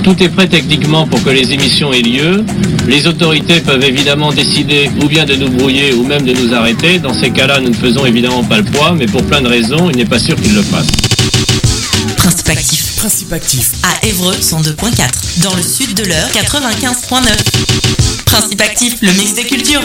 Tout est prêt techniquement pour que les émissions aient lieu. Les autorités peuvent évidemment décider ou bien de nous brouiller ou même de nous arrêter. Dans ces cas-là, nous ne faisons évidemment pas le poids, mais pour plein de raisons, il n'est pas sûr qu'ils le fassent. Principe actif. Principe actif. À Évreux 102.4. Dans le sud de l'Eure 95.9. Principe actif, le mix des cultures.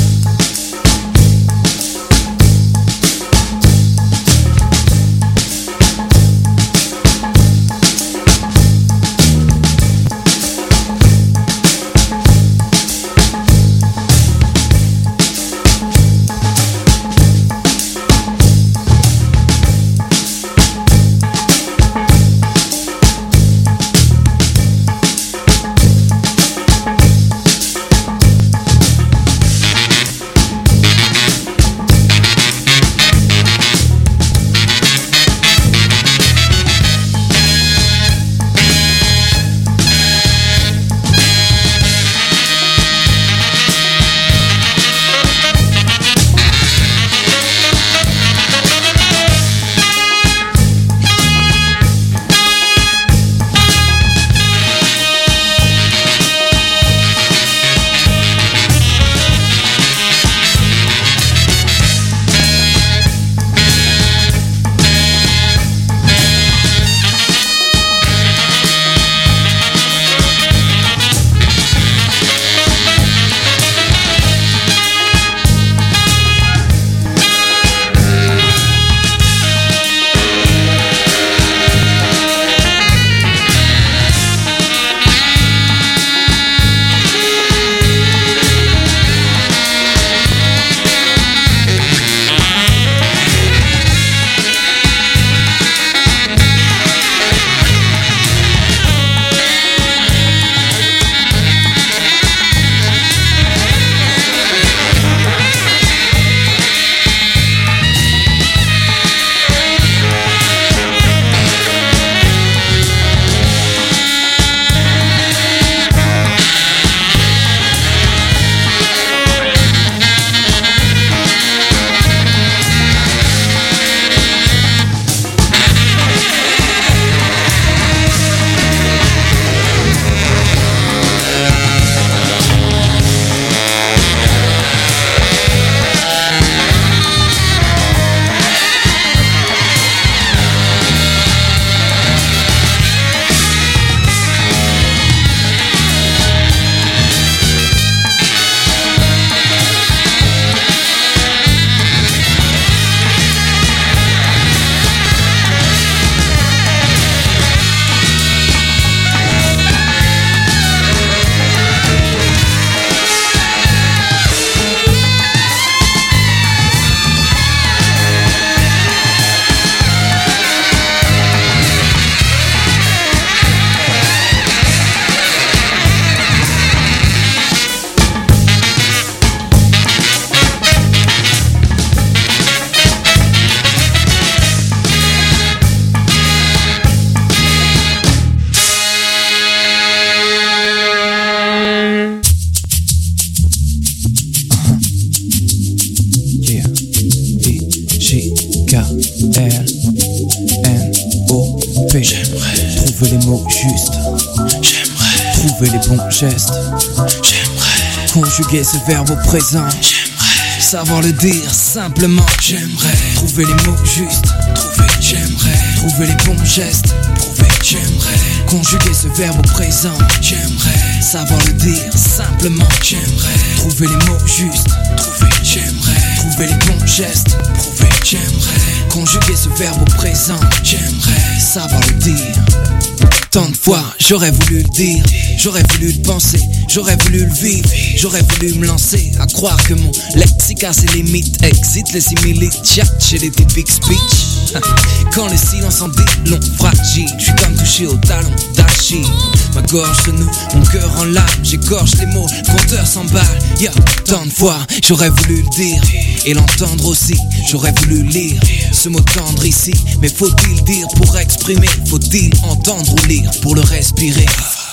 Trouver les mots justes. J'aimerais trouver les bons gestes. J'aimerais conjuguer ce verbe au présent. J'aimerais savoir le dire simplement. J'aimerais trouver les mots justes. J'aimerais trouver les bons gestes. J'aimerais conjuguer ce verbe au présent. J'aimerais savoir le dire simplement. J'aimerais trouver les mots justes. J'aimerais trouver les bons gestes. J'aimerais conjuguer ce verbe au présent. J'aimerais savoir le dire. Tant de fois j'aurais voulu le dire, j'aurais voulu le penser, j'aurais voulu le vivre, j'aurais voulu me lancer à croire que mon lexique a ses limites, excite les similites, chat chez les typiques speech. Quand le silence en dit long, fragile, je suis comme touché au talon d'Achille. Ma gorge se noue, mon cœur en larmes, j'égorge les mots, le compteur s'emballe. Yo, tant de fois j'aurais voulu le dire et l'entendre aussi, j'aurais voulu lire ce mot tendre ici. Mais faut-il dire pour exprimer, faut-il entendre ou lire pour le respirer?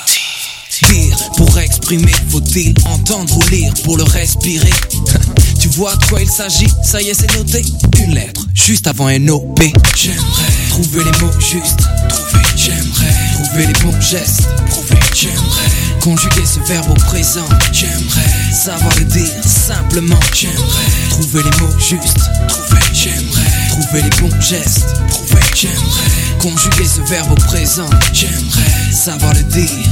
Dire pour exprimer, faut-il entendre ou lire pour le respirer? Tu vois de quoi il s'agit, ça y est c'est noté. Une lettre, juste avant un OP. J'aimerais trouver les mots justes, trouver, j'aimerais, trouver les bons gestes, prouver, j'aimerais, conjuguer ce verbe au présent, j'aimerais, savoir le dire simplement, j'aimerais, trouver les mots justes, trouver, j'aimerais, trouver les bons gestes, prouver, j'aimerais, conjuguer ce verbe au présent, j'aimerais, savoir le dire.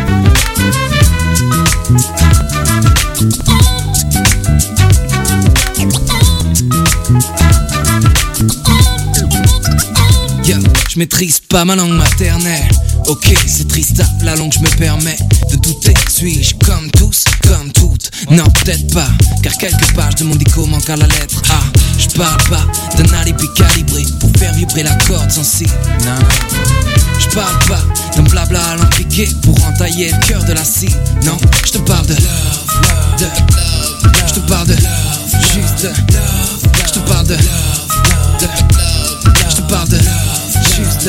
Yeah, je maîtrise pas ma langue maternelle. Ok, c'est triste, la langue je me permets de douter. Suis-je comme tous, comme toutes? Non, peut-être pas, car quelques pages de mon dico manquent à la lettre A. Je parle pas d'un alibi calibré pour faire vibrer la corde sensible. Non, je parle pas d'un blabla à l'impliqué pour entailler le cœur de la cible. Non, je te parle de love, love, love, je te parle de love, juste love, je te parle de love, je te parle de juste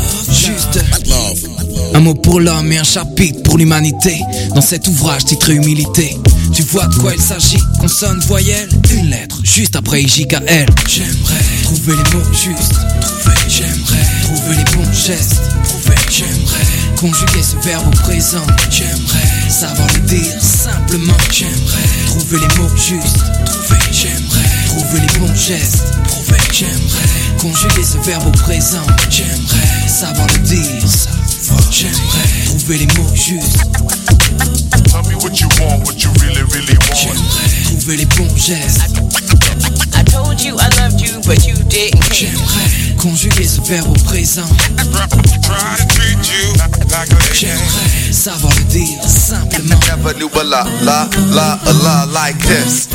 un mot pour l'homme et un chapitre pour l'humanité. Dans cet ouvrage titré Humilité, tu vois de quoi il s'agit. Consonne, voyelle, une lettre, juste après IJKL. J'aimerais trouver les mots justes, trouver, j'aimerais trouver les bons gestes, prouver, j'aimerais conjuguer ce verbe au présent, j'aimerais savoir le dire simplement, j'aimerais trouver les mots justes, trouver, j'aimerais trouver les bons gestes, prouver, j'aimerais conjuguer ce verbe au présent, j'aimerais savoir le dire, j'aimerais trouver les mots justes. Tell me what you want, what you really, really want. J'aimerais trouver les bons gestes. I told you I loved you, but you didn't. J'aimerais conjuguer ce verbe au présent. Try to treat you like a J'aimerais savoir le dire simplement. Never knew a la like this.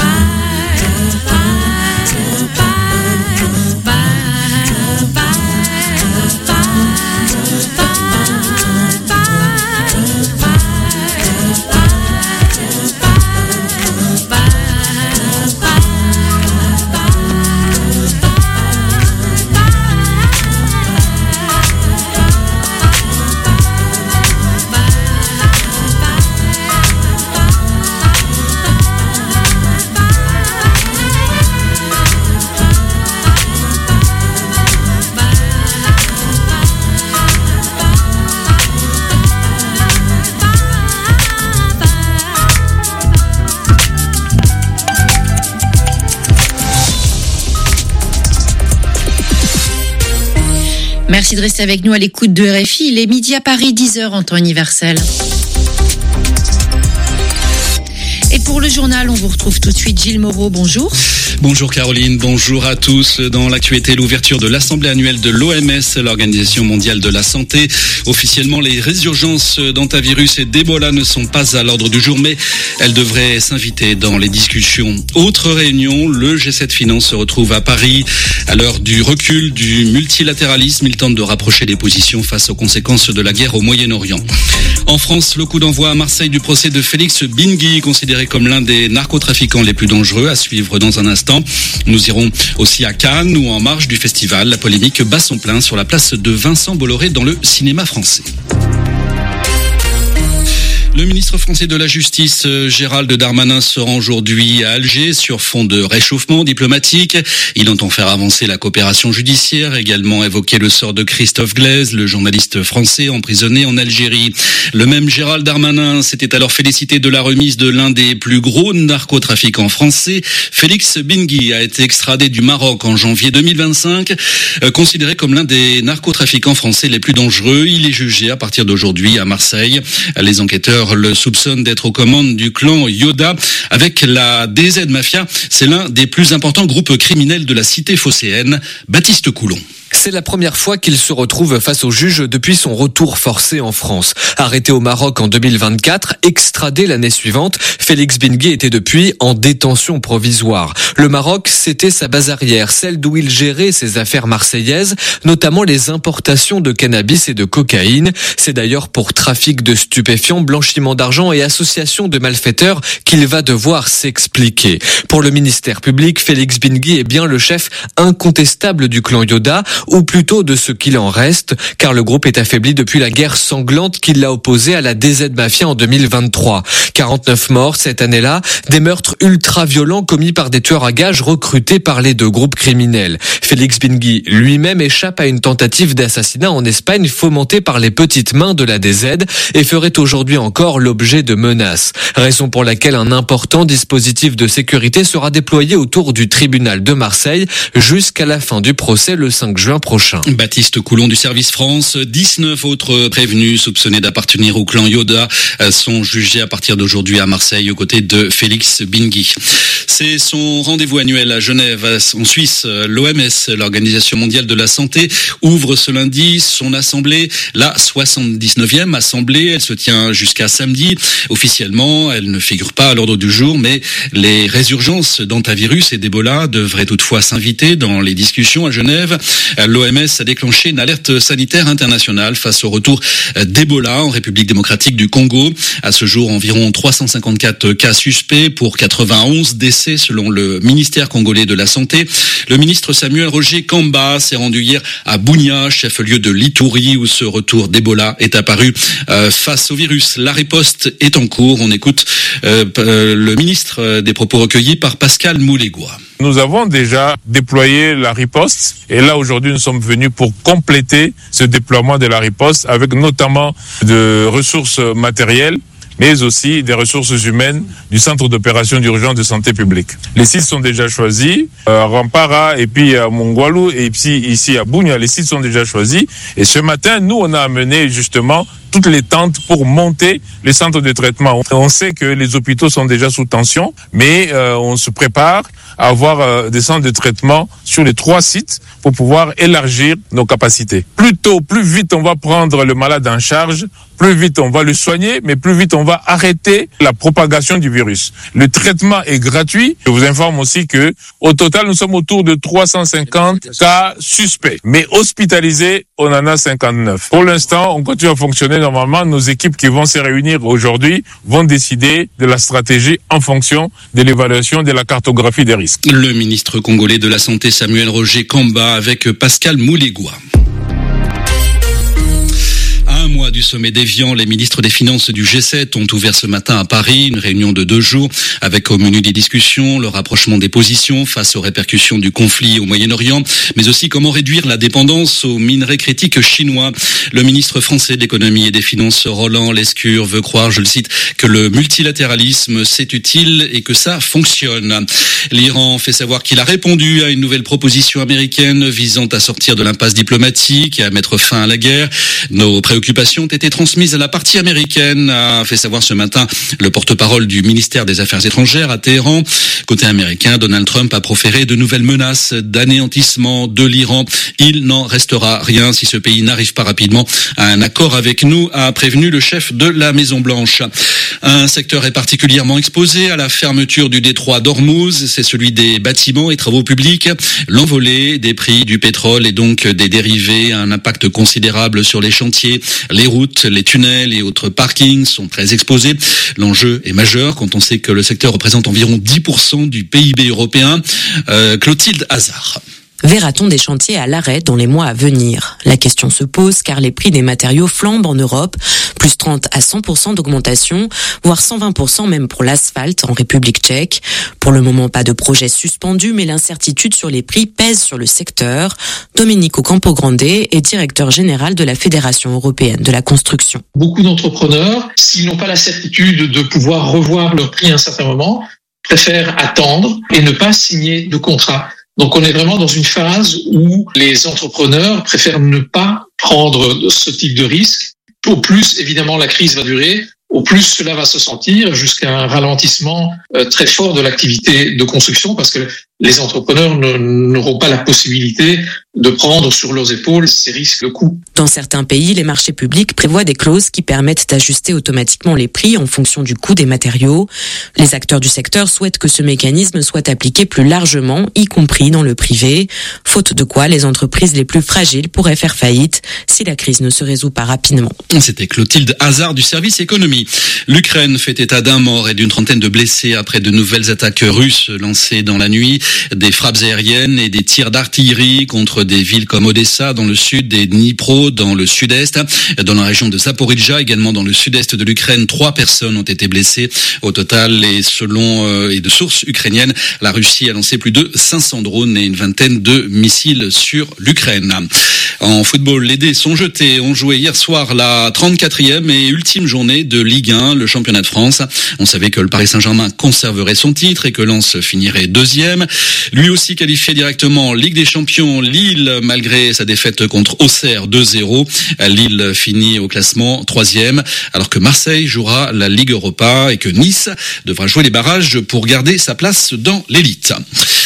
Merci de rester avec nous à l'écoute de RFI. Il est midi à Paris, 10h en temps universel. Et pour le journal, on vous retrouve tout de suite. Gilles Moreau, bonjour. Bonjour Caroline, bonjour à tous. Dans l'actualité, l'ouverture de l'Assemblée annuelle de l'OMS, l'Organisation mondiale de la santé. Officiellement, les résurgences d'hantavirus et d'Ebola ne sont pas à l'ordre du jour, mais elles devraient s'inviter dans les discussions. Autre réunion, le G7 Finance se retrouve à Paris. À l'heure du recul du multilatéralisme, il tente de rapprocher les positions face aux conséquences de la guerre au Moyen-Orient. En France, le coup d'envoi à Marseille du procès de Félix Bingui, considéré comme l'un des narcotrafiquants les plus dangereux, à suivre dans un instant. Nous irons aussi à Cannes où en marge du festival, la polémique bat son plein sur la place de Vincent Bolloré dans le cinéma français. Le ministre français de la Justice, Gérald Darmanin, se rend aujourd'hui à Alger sur fond de réchauffement diplomatique. Il entend faire avancer la coopération judiciaire, également évoquer le sort de Christophe Glaise, le journaliste français emprisonné en Algérie. Le même Gérald Darmanin s'était alors félicité de la remise de l'un des plus gros narcotrafiquants français. Félix Bingui a été extradé du Maroc en janvier 2025. Considéré comme l'un des narcotrafiquants français les plus dangereux, il est jugé à partir d'aujourd'hui à Marseille. Les enquêteurs le soupçonne d'être aux commandes du clan Yoda avec la DZ Mafia. C'est l'un des plus importants groupes criminels de la cité phocéenne. Baptiste Coulon. C'est la première fois qu'il se retrouve face au juge depuis son retour forcé en France. Arrêté au Maroc en 2024, extradé l'année suivante, Félix Bingui était depuis en détention provisoire. Le Maroc, c'était sa base arrière, celle d'où il gérait ses affaires marseillaises, notamment les importations de cannabis et de cocaïne. C'est d'ailleurs pour trafic de stupéfiants, blanchiment d'argent et association de malfaiteurs qu'il va devoir s'expliquer. Pour le ministère public, Félix Bingui est bien le chef incontestable du clan Yoda. ou plutôt de ce qu'il en reste, car le groupe est affaibli depuis la guerre sanglante qui l'a opposé à la DZ Mafia en 2023. 49 morts cette année-là, des meurtres ultra-violents commis par des tueurs à gages recrutés par les deux groupes criminels. Félix Bingui lui-même échappe à une tentative d'assassinat en Espagne fomentée par les petites mains de la DZ et ferait aujourd'hui encore l'objet de menaces. Raison pour laquelle un important dispositif de sécurité sera déployé autour du tribunal de Marseille jusqu'à la fin du procès le 5 juin prochain. Baptiste Coulon du Service France, 19 autres prévenus soupçonnés d'appartenir au clan Yoda sont jugés à partir d'aujourd'hui à Marseille aux côtés de Félix Bingui. C'est son rendez-vous annuel à Genève, en Suisse. L'OMS, l'Organisation mondiale de la santé, ouvre ce lundi son assemblée, la 79e assemblée. Elle se tient jusqu'à samedi. Officiellement, elle ne figure pas à l'ordre du jour, mais les résurgences d'hantavirus et d'Ebola devraient toutefois s'inviter dans les discussions à Genève. L'OMS a déclenché une alerte sanitaire internationale face au retour d'Ebola en République démocratique du Congo. À ce jour, environ 354 cas suspects pour 91 décès selon le ministère congolais de la Santé. Le ministre Samuel Roger Kamba s'est rendu hier à Bunia, chef-lieu de l'Ituri, où ce retour d'Ebola est apparu face au virus. La riposte est en cours. On écoute le ministre des propos recueillis par Pascal Moulégois. Nous avons déjà déployé la riposte et là aujourd'hui nous sommes venus pour compléter ce déploiement de la riposte avec notamment de ressources matérielles mais aussi des ressources humaines du Centre d'opération d'urgence de santé publique. Les sites sont déjà choisis, à Rampara et puis à Mongwalu et puis ici à Bunia, les sites sont déjà choisis. Et ce matin, nous, on a amené justement toutes les tentes pour monter les centres de traitement. On sait que les hôpitaux sont déjà sous tension, mais on se prépare à avoir des centres de traitement sur les 3 sites pour pouvoir élargir nos capacités. Plus tôt, plus vite on va prendre le malade en charge, plus vite on va le soigner, mais plus vite on va arrêter la propagation du virus. Le traitement est gratuit. Je vous informe aussi que au total, nous sommes autour de 350 cas suspects. Mais hospitalisés, on en a 59. Pour l'instant, on continue à fonctionner normalement. Nos équipes qui vont se réunir aujourd'hui vont décider de la stratégie en fonction de l'évaluation de la cartographie des risques. Le ministre congolais de la Santé Samuel Roger Kamba avec Pascal Moulégois. Un mois du sommet d'Évian, les ministres des Finances du G7 ont ouvert ce matin à Paris une réunion de 2 jours avec au menu des discussions le rapprochement des positions face aux répercussions du conflit au Moyen-Orient, mais aussi comment réduire la dépendance aux minerais critiques chinois. Le ministre français de l'économie et des finances Roland Lescure veut croire, je le cite, que le multilatéralisme c'est utile et que ça fonctionne. L'Iran fait savoir qu'il a répondu à une nouvelle proposition américaine visant à sortir de l'impasse diplomatique et à mettre fin à la guerre. Nos préoccupations ont été transmises à la partie américaine, a fait savoir ce matin le porte-parole du ministère des Affaires étrangères à Téhéran. Côté américain, Donald Trump a proféré de nouvelles menaces d'anéantissement de l'Iran. Il n'en restera rien si ce pays n'arrive pas rapidement à un accord avec nous, a prévenu le chef de la Maison-Blanche. Un secteur est particulièrement exposé à la fermeture du détroit d'Ormuz, c'est celui des bâtiments et travaux publics. L'envolée des prix du pétrole et donc des dérivés a un impact considérable sur les chantiers. Les routes, les tunnels et autres parkings sont très exposés. L'enjeu est majeur quand on sait que le secteur représente environ 10% du PIB européen. Clotilde Hazard. Verra-t-on des chantiers à l'arrêt dans les mois à venir? La question se pose car les prix des matériaux flambent en Europe, plus 30 à 100% d'augmentation, voire 120% même pour l'asphalte en République tchèque. Pour le moment, pas de projet suspendu, mais l'incertitude sur les prix pèse sur le secteur. Domenico Campogrande est directeur général de la Fédération européenne de la construction. Beaucoup d'entrepreneurs, s'ils n'ont pas la certitude de pouvoir revoir leur prix à un certain moment, préfèrent attendre et ne pas signer de contrat. Donc on est vraiment dans une phase où les entrepreneurs préfèrent ne pas prendre ce type de risque. Au plus, évidemment, la crise va durer, au plus cela va se sentir jusqu'à un ralentissement très fort de l'activité de construction parce que les entrepreneurs n'auront pas la possibilité de prendre sur leurs épaules ces risques de coût. Dans certains pays, les marchés publics prévoient des clauses qui permettent d'ajuster automatiquement les prix en fonction du coût des matériaux. Les acteurs du secteur souhaitent que ce mécanisme soit appliqué plus largement, y compris dans le privé, faute de quoi les entreprises les plus fragiles pourraient faire faillite si la crise ne se résout pas rapidement. C'était Clotilde Hazard du service économie. L'Ukraine fait état d'un mort et d'une trentaine de blessés après de nouvelles attaques russes lancées dans la nuit. des frappes aériennes et des tirs d'artillerie contre des villes comme Odessa dans le sud et Dnipro dans le sud-est. Dans la région de Zaporijjia, également dans le sud-est de l'Ukraine, 3 personnes ont été blessées au total et selon et de sources ukrainiennes, la Russie a lancé plus de 500 drones et une vingtaine de missiles sur l'Ukraine. En football, les dés sont jetés. On jouait hier soir la 34e et ultime journée de Ligue 1, le championnat de France. On savait que le Paris Saint-Germain conserverait son titre et que Lens finirait 2e. Lui aussi qualifié directement en Ligue des Champions. Lille, malgré sa défaite contre Auxerre 2-0, Lille finit au classement 3e, alors que Marseille jouera la Ligue Europa et que Nice devra jouer les barrages pour garder sa place dans l'élite.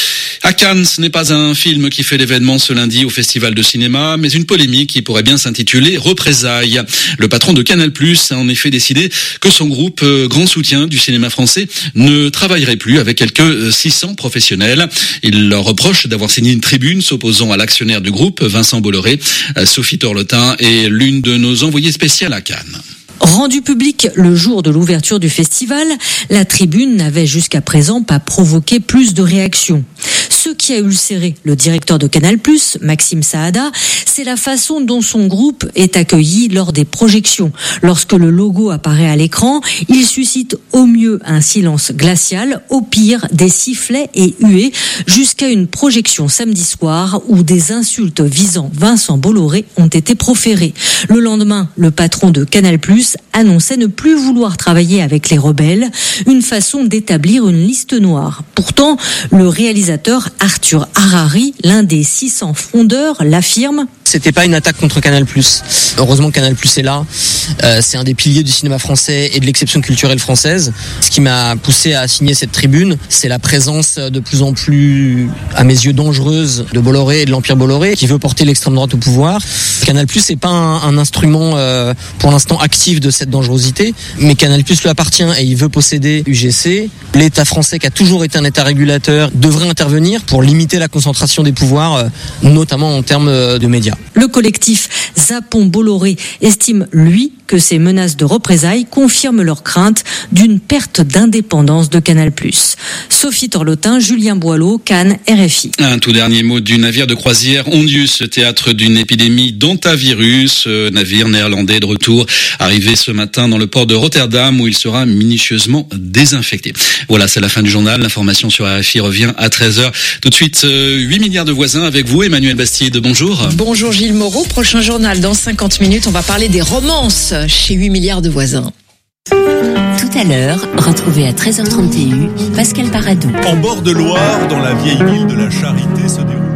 À Cannes, ce n'est pas un film qui fait l'événement ce lundi au Festival de cinéma, mais une polémique qui pourrait bien s'intituler Représailles. Le patron de Canal+ a en effet décidé que son groupe, grand soutien du cinéma français, ne travaillerait plus avec quelques 600 professionnels. Il leur reproche d'avoir signé une tribune s'opposant à l'actionnaire du groupe, Vincent Bolloré. Sophie Torlotin est l'une de nos envoyées spéciales à Cannes. Rendu public le jour de l'ouverture du festival, la tribune n'avait jusqu'à présent pas provoqué plus de réactions. Ce qui a ulcéré le directeur de Canal+, Maxime Saada, c'est la façon dont son groupe est accueilli lors des projections. Lorsque le logo apparaît à l'écran, il suscite au mieux un silence glacial, au pire des sifflets et huées, jusqu'à une projection samedi soir où des insultes visant Vincent Bolloré ont été proférées. Le lendemain, le patron de Canal+ annonçait ne plus vouloir travailler avec les rebelles, une façon d'établir une liste noire. Pourtant, le réalisateur Arthur Harari, l'un des 600 fondeurs, l'affirme. C'était pas une attaque contre Canal+. Heureusement que Canal+ est là. C'est un des piliers du cinéma français et de l'exception culturelle française. Ce qui m'a poussé à signer cette tribune, c'est la présence de plus en plus, à mes yeux, dangereuse de Bolloré et de l'Empire Bolloré, qui veut porter l'extrême droite au pouvoir. Canal+ n'est pas un instrument, pour l'instant, actif de cette dangerosité, mais Canal+ lui appartient et il veut posséder UGC. L'État français, qui a toujours été un État régulateur, devrait intervenir pour limiter la concentration des pouvoirs, notamment en termes de médias. Le collectif Zapon Bolloré estime, lui, que ces menaces de représailles confirment leur crainte d'une perte d'indépendance de Canal+. Sophie Torlotin, Julien Boileau, Cannes, RFI. Un tout dernier mot du navire de croisière Ondius, théâtre d'une épidémie d'hantavirus. Navire néerlandais de retour, arrivé ce matin dans le port de Rotterdam où il sera minutieusement désinfecté. Voilà, c'est la fin du journal. L'information sur RFI revient à 13h. Tout de suite, 8 milliards de voisins avec vous, Emmanuel Bastide. Bonjour. Bonjour Gilles Moreau. Prochain journal dans 50 minutes. On va parler des romances chez 8 milliards de voisins. Tout à l'heure, retrouvez à 13h31 Pascal Paradou. En bord de Loire, dans la vieille ville de la Charité, se déroule.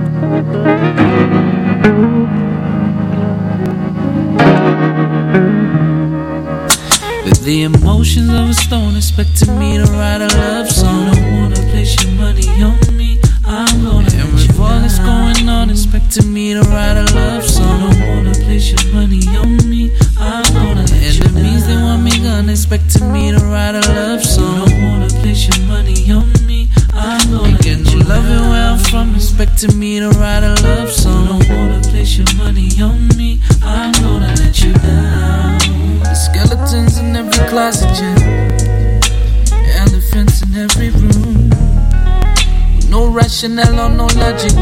With the emotions of a stone, expecting me to write a love song. Don't wanna place your money on me, I'm gonna. And with all that's going on, expecting me to write a love song. Don't wanna place your money on me, I'm gonna. Enemies, they want me gone, expecting me to write a love song. Don't wanna place your money on me, I'm gonna. Get you loving where I'm from, expecting me to write a love song. Don't wanna place your money on me, I'm gonna let you down. The skeletons in every closet, yeah. Elephants in every room. No rationale or no logic,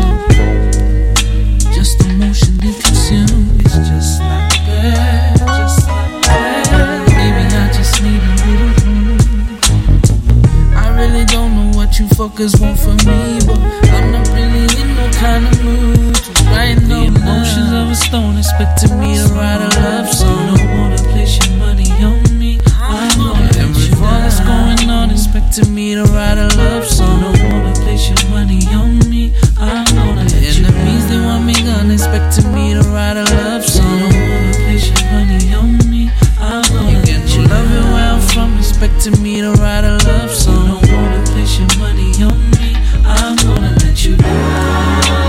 just emotionally consumed. It's just like that, just like that. Baby, I just need a little room. I really don't know what you fuckers want from me, but I'm not really in no kind of mood to write no love. The emotions of a stone expecting me to write a love song. Don't wanna place your money on me, I'm gonna. And with all that's going on, expecting me to write a love song. Don't wanna place your money on me, I'm gonna. Enemies, they want me gone, expecting me to write a love song. Don't wanna place your money on me, I'm gonna. Get you loving where I'm from, expecting me to write a love song. Don't wanna place your money on me, I'm gonna let you down.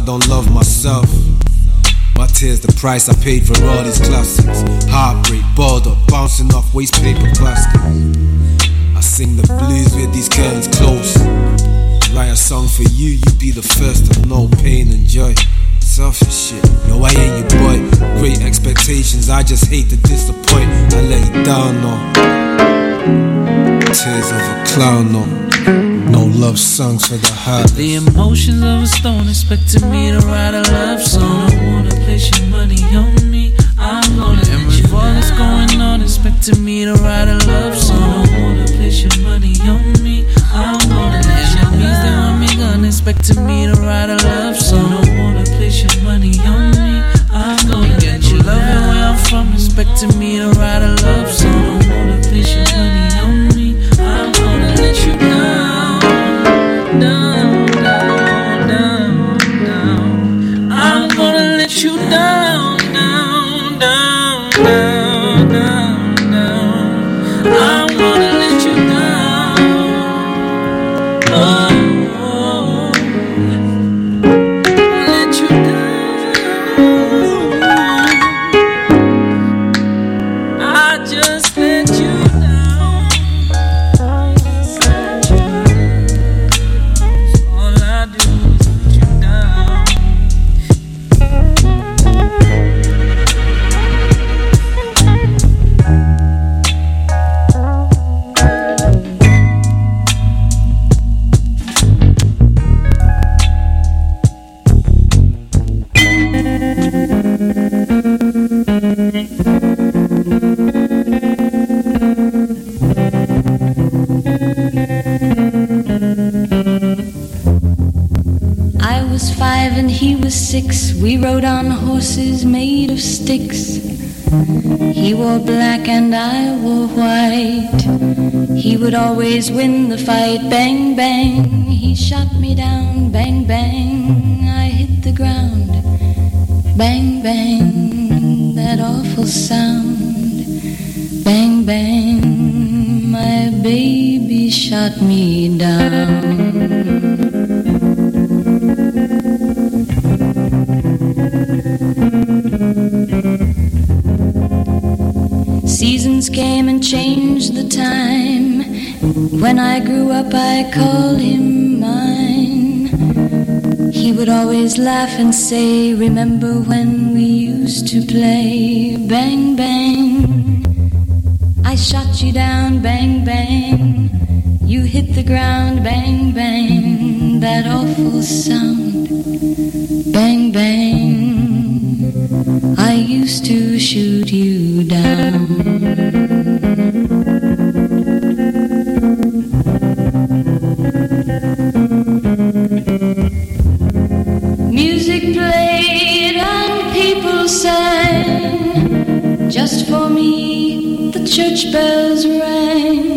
don't love myself. My tears, the price I paid for all these classics. Heartbreak, balled up, bouncing off waste paper baskets. I sing the blues with these curtains close. Write a song for you, you be the first to know pain and joy. Selfish shit, no I ain't your boy. Great expectations, I just hate to disappoint. I let you down, no. Tears of a clown, no. No love songs for the heart. The emotions of a stone expecting me to write a love song. I wanna place your money on me, I'm gonna let you. All that's going on expecting me to write a love song. I wanna place your money on me, I'm gonna let you. Enemies that want me gone expecting me to write a love song. I wanna place your money on me, I'm gonna get you. Loving where I'm from expecting me to write a love song. I wanna place your money on me, I'm gonna let you down. Down, down, down, down. I'm gonna let you down, down, down, down, down, down. I'm gonna let you down. Oh, let you down. I just let you down. All I do is let you down. I was 5 and he was 6. We rode on horses made of sticks. He wore black and I wore white. He would always win the fight. Bang, bang, he shot me down. Bang, bang, I hit the ground. Bang, bang, that awful sound. Bang, bang, my baby shot me down. Seasons came and changed the time. When I grew up I called him mine. He would always laugh and say, remember when we used to play? Bang, bang, I shot you down. Bang, bang, you hit the ground. Bang, bang, that awful sound. Bang, bang, I used to shoot you down. Music played and people sang. Just for me the church bells rang.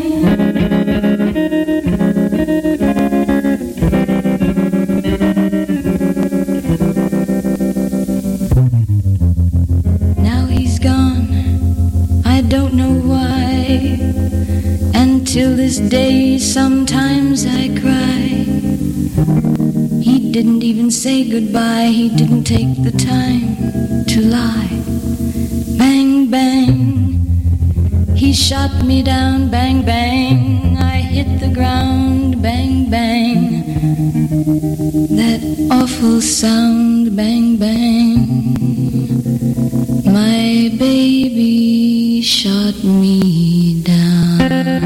Don't know why. Until this day sometimes I cry. He didn't even say goodbye. He didn't take the time to lie. Bang, bang, he shot me down. Bang, bang, I hit the ground. Bang, bang, that awful sound. Bang, bang, my baby shot me down.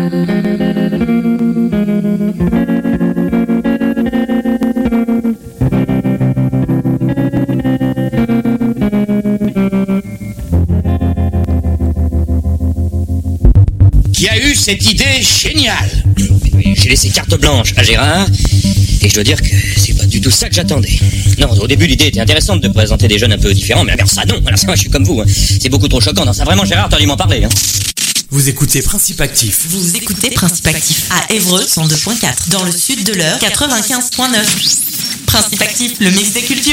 Qui a eu cette idée géniale? J'ai laissé carte blanche à Gérard et je dois dire que c'est pas du tout ça que j'attendais. Non, au début l'idée était intéressante de présenter des jeunes un peu différents, mais alors ça non, alors ça moi je suis comme vous, hein. C'est beaucoup trop choquant. Non, ça vraiment Gérard, t'as dû m'en parler, hein. Vous écoutez Principe Actif. Vous écoutez Principe Actif à Évreux 102.4, dans le sud de l'Eure 95.9. Principe Actif, le mix des cultures.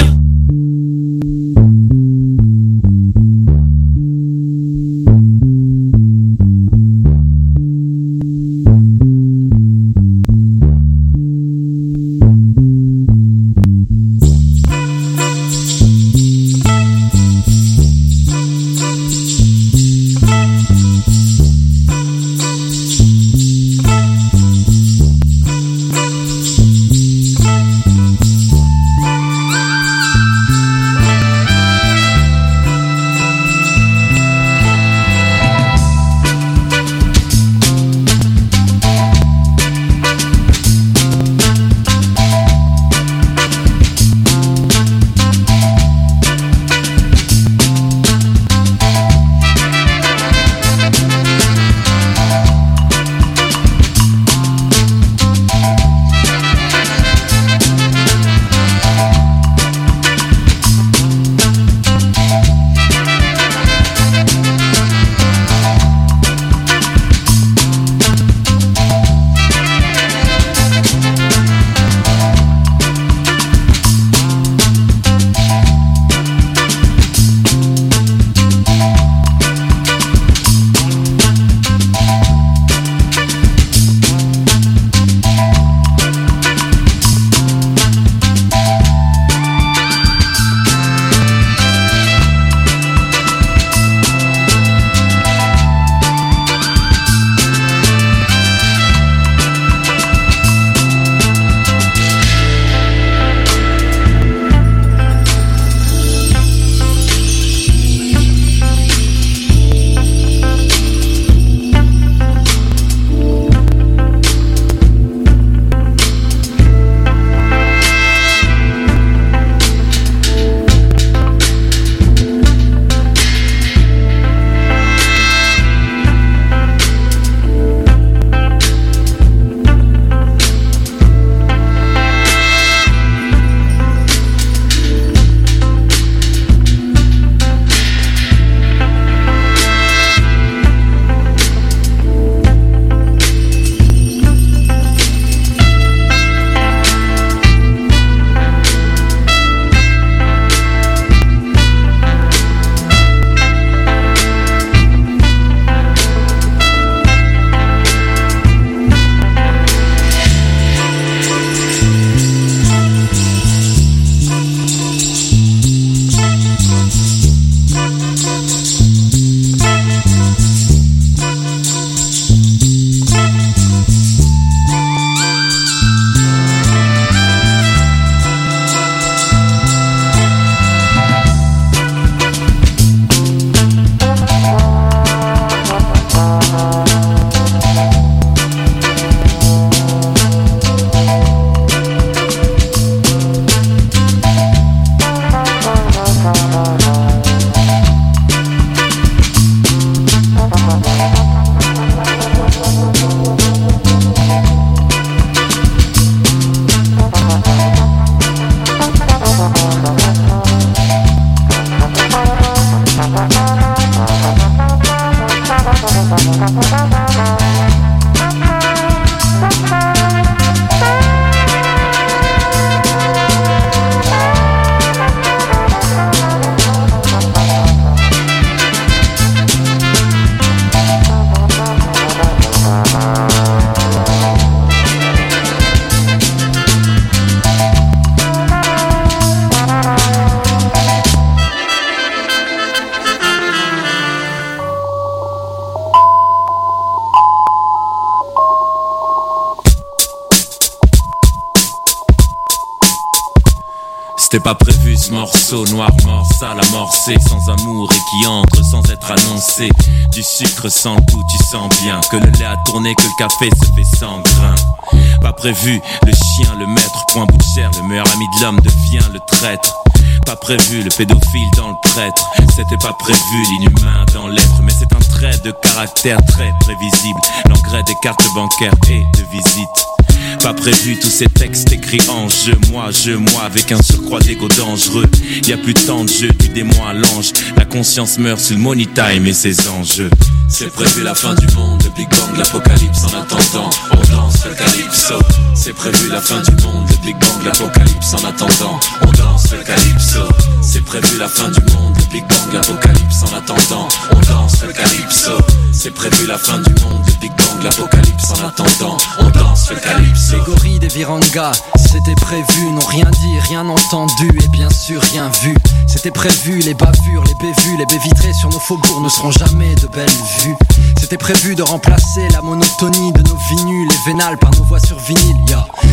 C'était pas prévu ce morceau, noir mort, sale amorcé, sans amour et qui entre sans être annoncé. Du sucre sans le goût, tu sens bien que le lait a tourné, que le café se fait sans grain. Pas prévu, le chien, le maître, point bouchère, le meilleur ami de l'homme devient le traître. Pas prévu, le pédophile dans le prêtre. C'était pas prévu, l'inhumain dans l'être. Mais c'est un trait de caractère très prévisible. L'engrais des cartes bancaires et de visite. Pas prévu, tous ces textes écrits en jeu. Moi, avec un surcroît d'égo dangereux. Y a plus tant de jeu, du démon à l'ange. La conscience meurt sur le money time et ses enjeux. C'est prévu la fin du monde, le Big Bang, l'apocalypse. En attendant, on danse le calypso. C'est prévu la fin du monde, le Big Bang, l'apocalypse. En attendant, on danse le calypso. C'est prévu la fin du monde, le Big Bang, l'apocalypse. En attendant, on danse le calypso. C'est prévu la fin du monde, le Big Bang, l'apocalypse. En attendant, on danse le calypso. Les gorilles des Viranga, c'était prévu, n'ont rien dit, rien entendu et bien sûr rien vu. C'était prévu, les bavures, les bévues, les baies vitrées sur nos faubourgs ne seront jamais de belles vues. C'était prévu de remplacer la monotonie de nos vinyles, les vénales par nos voix sur vinyle,